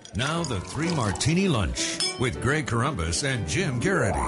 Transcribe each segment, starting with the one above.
Now the Three Martini Lunch with Greg Corombos and Jim Garrity.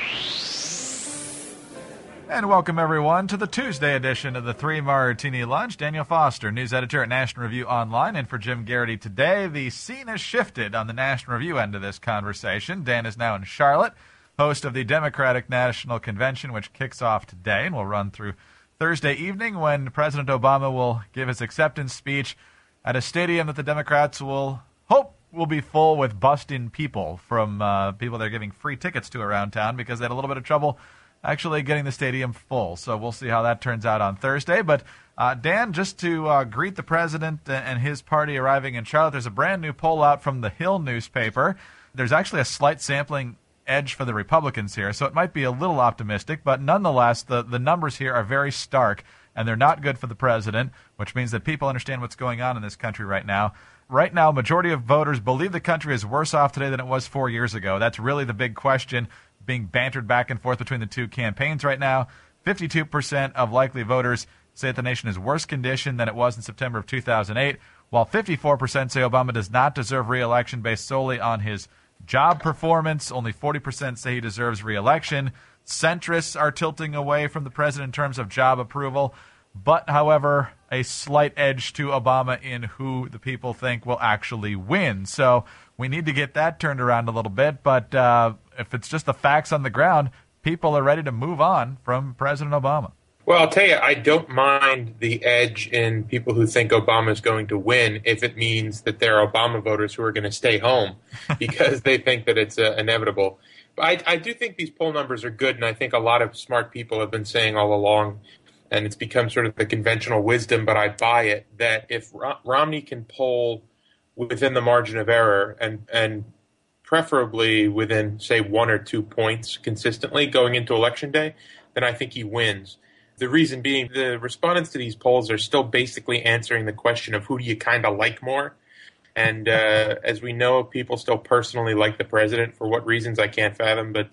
And welcome, everyone, to the Tuesday edition of the Three Martini Lunch. Daniel Foster, news editor at National Review Online, and for Jim Garrity today, the scene has shifted on the National Review end of this conversation. Dan is now in Charlotte, host of the Democratic National Convention, which kicks off today, and will run through Thursday evening when President Obama will give his acceptance speech at a stadium that the Democrats will hope will be full with bussed-in people from people they're giving free tickets to around town because they had a little bit of trouble actually getting the stadium full. So we'll see how that turns out on Thursday. But, Dan, just to greet the president and his party arriving in Charlotte, there's a brand-new poll out from the Hill newspaper. There's actually a slight sampling edge for the Republicans here, so it might be a little optimistic. But nonetheless, the numbers here are very stark, and they're not good for the president, which means that people understand what's going on in this country right now. Right now, majority of voters believe the country is worse off today than it was 4 years ago. That's really the big question being bantered back and forth between the two campaigns right now. 52% of likely voters say that the nation is worse condition than it was in September of 2008, while 54% say Obama does not deserve re-election based solely on his job performance. Only 40% say he deserves re-election. Centrists are tilting away from the president in terms of job approval, but, however, a slight edge to Obama in who the people think will actually win. So we need to get that turned around a little bit, but if it's just the facts on the ground, people are ready to move on from President Obama. Well, I'll tell you, I don't mind the edge in people who think Obama is going to win if it means that there are Obama voters who are going to stay home because they think that it's inevitable. But I do think these poll numbers are good, and I think a lot of smart people have been saying all along, and it's become sort of the conventional wisdom, but I buy it, that if Romney can poll within the margin of error and preferably within, say, 1 or 2 points consistently going into Election Day, then I think he wins. The reason being the respondents to these polls are still basically answering the question of who do you kind of like more. And as we know, people still personally like the president for what reasons I can't fathom, but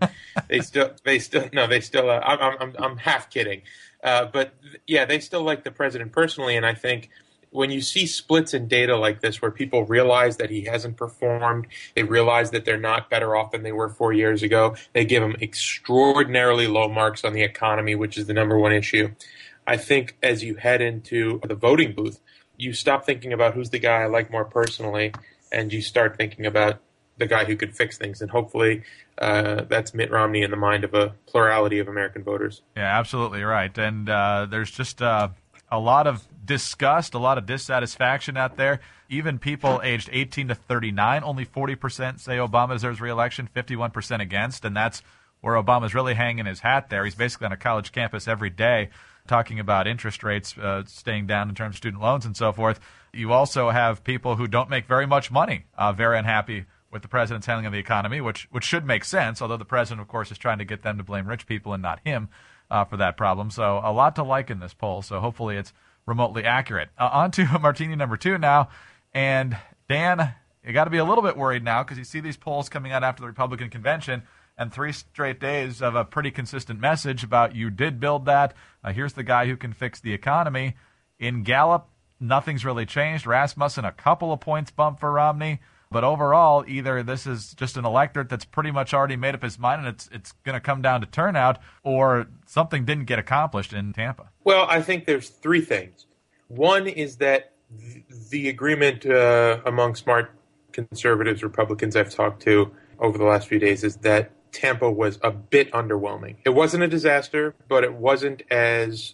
I'm half kidding. But yeah, they still like the president personally. And I think when you see splits in data like this, where people realize that he hasn't performed, they realize that they're not better off than they were 4 years ago, they give him extraordinarily low marks on the economy, which is the number one issue. I think as you head into the voting booth, you stop thinking about who's the guy I like more personally, and you start thinking about the guy who could fix things. And hopefully that's Mitt Romney in the mind of a plurality of American voters. Yeah, absolutely right. And there's just a lot of disgust, a lot of dissatisfaction out there. Even people aged 18 to 39, only 40% say Obama deserves re-election, 51% against, and that's where Obama's really hanging his hat there. He's basically on a college campus every day talking about interest rates staying down in terms of student loans and so forth. You also have people who don't make very much money, very unhappy with the president's handling of the economy, which should make sense, although the president, of course, is trying to get them to blame rich people and not him for that problem. So a lot to like in this poll, so hopefully it's remotely accurate. On to Martini number 2 now. And, Dan, you got to be a little bit worried now because you see these polls coming out after the Republican convention and 3 straight days of a pretty consistent message about you did build that. Here's the guy who can fix the economy. In Gallup, nothing's really changed. Rasmussen, a couple of points bump for Romney. But overall, either this is just an electorate that's pretty much already made up his mind and it's going to come down to turnout, or something didn't get accomplished in Tampa. Well, I think there's 3 things. One is that the agreement among smart conservatives, Republicans I've talked to over the last few days is that Tampa was a bit underwhelming. It wasn't a disaster, but it wasn't as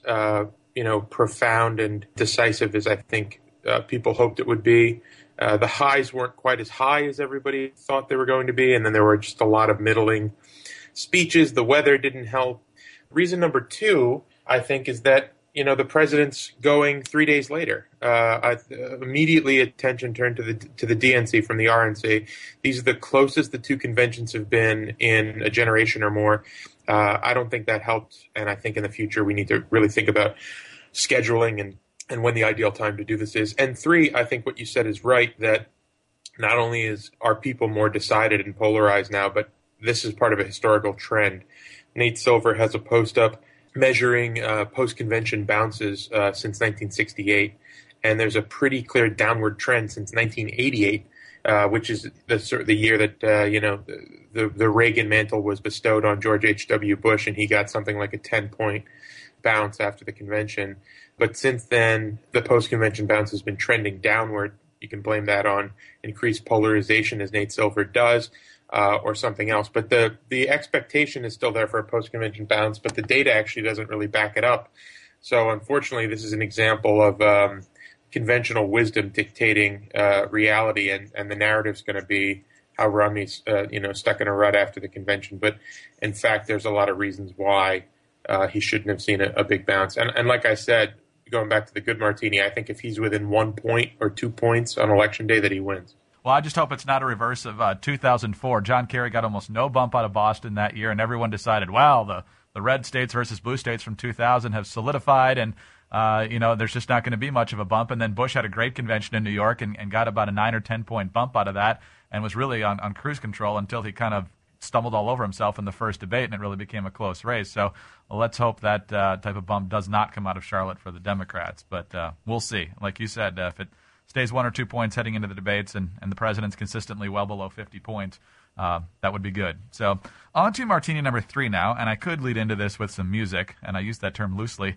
profound and decisive as I think people hoped it would be. The highs weren't quite as high as everybody thought they were going to be, and then there were just a lot of middling speeches. The weather didn't help. Reason number 2, I think, is that the president's going 3 days later. Immediately attention turned to the DNC from the RNC. These are the closest the 2 conventions have been in a generation or more. I don't think that helped, and I think in the future we need to really think about scheduling and when the ideal time to do this is. And 3, I think what you said is right, that not only are people more decided and polarized now, but this is part of a historical trend. Nate Silver has a post up measuring post-convention bounces since 1968, and there's a pretty clear downward trend since 1988, which is the year that the Reagan mantle was bestowed on George H.W. Bush, and he got something like a 10-point bounce after the convention. But since then, the post-convention bounce has been trending downward. You can blame that on increased polarization, as Nate Silver does, or something else. But the expectation is still there for a post-convention bounce, but the data actually doesn't really back it up. So unfortunately, this is an example of conventional wisdom dictating reality, and the narrative's going to be how Romney's stuck in a rut after the convention. But in fact, there's a lot of reasons why he shouldn't have seen a big bounce. And like I said, going back to the good martini, I think if he's within 1 point or 2 points on Election Day, that he wins. Well, I just hope it's not a reverse of 2004. John Kerry got almost no bump out of Boston that year, and everyone decided, wow, the red states versus blue states from 2000 have solidified, and there's just not going to be much of a bump. And then Bush had a great convention in New York and got about a 9 or 10 point bump out of that, and was really on cruise control until he kind of stumbled all over himself in the first debate, and it really became a close race. So let's hope that type of bump does not come out of Charlotte for the Democrats. But we'll see. Like you said, if it stays 1 or 2 points heading into the debates and the president's consistently well below 50 points, that would be good. So on to martini number 3 now, and I could lead into this with some music, and I use that term loosely,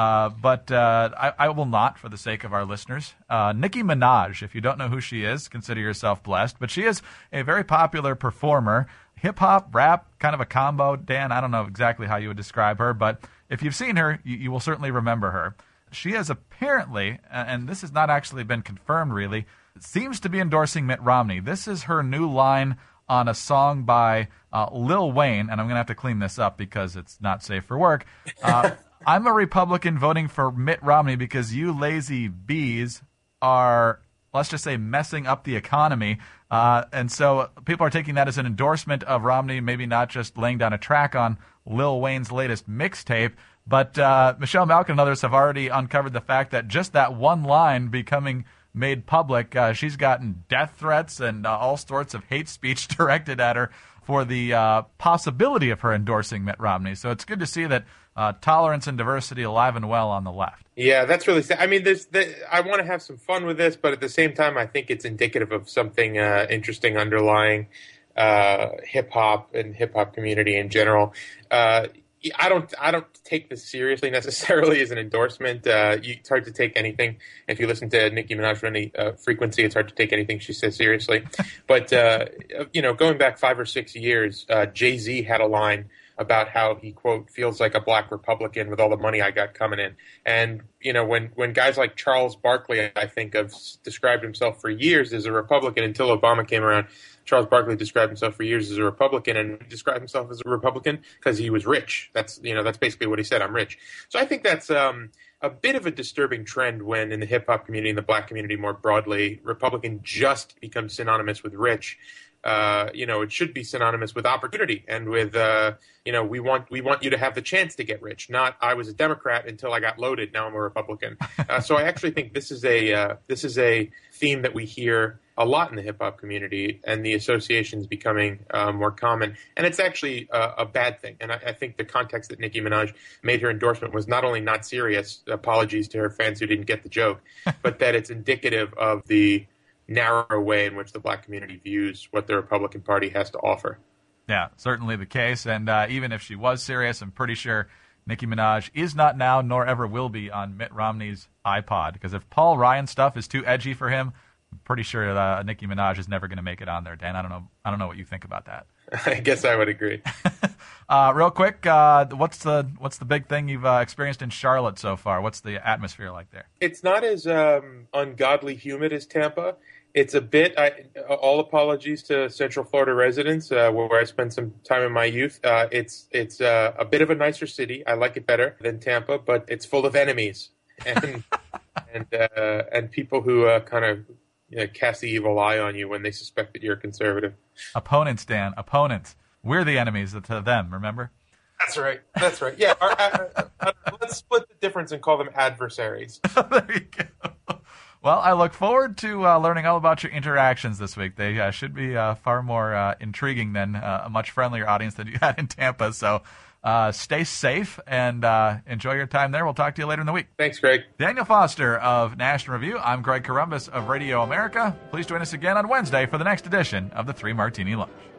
but I will not for the sake of our listeners. Nicki Minaj, if you don't know who she is, consider yourself blessed, but she is a very popular performer, hip-hop, rap, kind of a combo. Dan, I don't know exactly how you would describe her, but if you've seen her, you will certainly remember her. She has apparently, and this has not actually been confirmed really, seems to be endorsing Mitt Romney. This is her new line on a song by Lil Wayne, and I'm going to have to clean this up because it's not safe for work. I'm a Republican voting for Mitt Romney because you lazy bees are, let's just say, messing up the economy. And so people are taking that as an endorsement of Romney, maybe not just laying down a track on Lil Wayne's latest mixtape. But Michelle Malkin and others have already uncovered the fact that just that one line becoming made public, she's gotten death threats and all sorts of hate speech directed at her for the possibility of her endorsing Mitt Romney. So it's good to see that tolerance and diversity alive and well on the left. Yeah, that's really sad. I mean, I want to have some fun with this, but at the same time, I think it's indicative of something interesting underlying hip-hop and hip-hop community in general. I don't take this seriously necessarily as an endorsement. It's hard to take anything. If you listen to Nicki Minaj for any frequency, it's hard to take anything she says seriously. But, going back 5 or 6 years, Jay-Z had a line about how he, quote, feels like a black Republican with all the money I got coming in. And, when guys like Charles Barkley, I think, have described himself for years as a Republican until Obama came around. Charles Barkley described himself for years as a Republican, and he described himself as a Republican because he was rich. That's basically what he said. I'm rich. So I think that's a bit of a disturbing trend when in the hip hop community and the black community more broadly, Republican just becomes synonymous with rich. It should be synonymous with opportunity and with, we want you to have the chance to get rich. Not I was a Democrat until I got loaded. Now I'm a Republican. So I actually think this is a theme that we hear a lot in the hip hop community, and the association is becoming more common. And it's actually a bad thing. And I think the context that Nicki Minaj made her endorsement was not only not serious, apologies to her fans who didn't get the joke, but that it's indicative of the narrow way in which the black community views what the Republican Party has to offer. Yeah, certainly the case. And even if she was serious, I'm pretty sure Nicki Minaj is not now nor ever will be on Mitt Romney's iPod. Because if Paul Ryan stuff is too edgy for him, I'm pretty sure Nicki Minaj is never going to make it on there. Dan, I don't know what you think about that. I guess I would agree. Real quick, what's the big thing you've experienced in Charlotte so far? What's the atmosphere like there? It's not as ungodly humid as Tampa. It's a bit. All apologies to Central Florida residents, where I spent some time in my youth. It's a bit of a nicer city. I like it better than Tampa, but it's full of enemies and and people who kind of cast the evil eye on you when they suspect that you're conservative. Opponents, Dan. Opponents. We're the enemies to them. Remember? That's right. Yeah. Let's split the difference and call them adversaries. There you go. Well, I look forward to learning all about your interactions this week. They should be far more intriguing than a much friendlier audience that you had in Tampa. So Stay safe and enjoy your time there. We'll talk to you later in the week. Thanks, Greg. Daniel Foster of National Review. I'm Greg Corombos of Radio America. Please join us again on Wednesday for the next edition of the Three Martini Lunch.